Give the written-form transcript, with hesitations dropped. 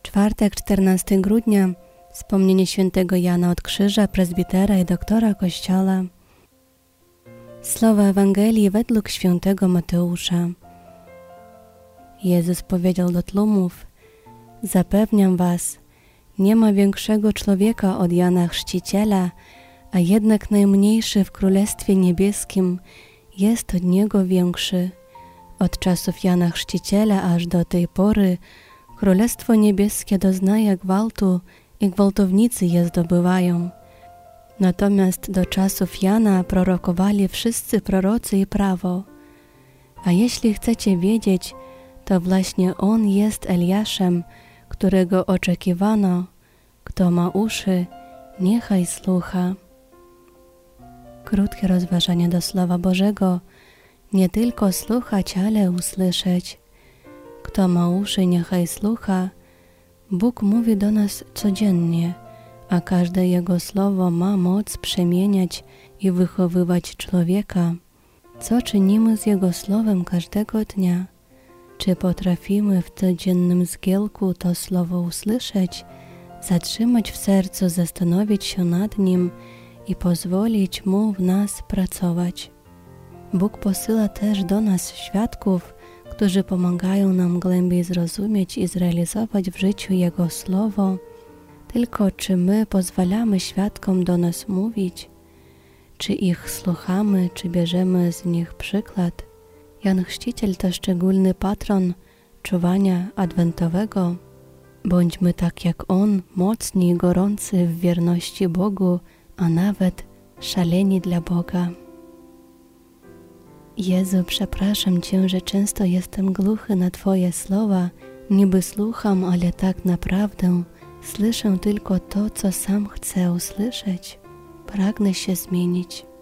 Czwartek, 14 grudnia, wspomnienie świętego Jana od Krzyża, prezbitera i doktora Kościoła. Słowa Ewangelii według świętego Mateusza. Jezus powiedział do tłumów: zapewniam was, nie ma większego człowieka od Jana Chrzciciela, a jednak najmniejszy w Królestwie Niebieskim jest od niego większy. Od czasów Jana Chrzciciela aż do tej pory Królestwo Niebieskie doznaje gwałtu i gwałtownicy je zdobywają. Natomiast do czasów Jana prorokowali wszyscy prorocy i prawo. A jeśli chcecie wiedzieć, to właśnie on jest Eliaszem, którego oczekiwano. Kto ma uszy, niechaj słucha. Krótkie rozważanie do Słowa Bożego. Nie tylko słuchać, ale usłyszeć. Kto ma uszy, niechaj słucha. Bóg mówi do nas codziennie, a każde Jego słowo ma moc przemieniać i wychowywać człowieka. Co czynimy z Jego słowem każdego dnia? Czy potrafimy w codziennym zgiełku to słowo usłyszeć, zatrzymać w sercu, zastanowić się nad nim i pozwolić mu w nas pracować? Bóg posyła też do nas świadków, którzy pomagają nam głębiej zrozumieć i zrealizować w życiu Jego słowo. Tylko czy my pozwalamy świadkom do nas mówić? Czy ich słuchamy, czy bierzemy z nich przykład? Jan Chrzciciel to szczególny patron czuwania adwentowego. Bądźmy tak jak on, mocni i gorący w wierności Bogu, a nawet szaleni dla Boga. Jezu, przepraszam Cię, że często jestem głuchy na Twoje słowa. Niby słucham, ale tak naprawdę słyszę tylko to, co sam chcę usłyszeć. Pragnę się zmienić.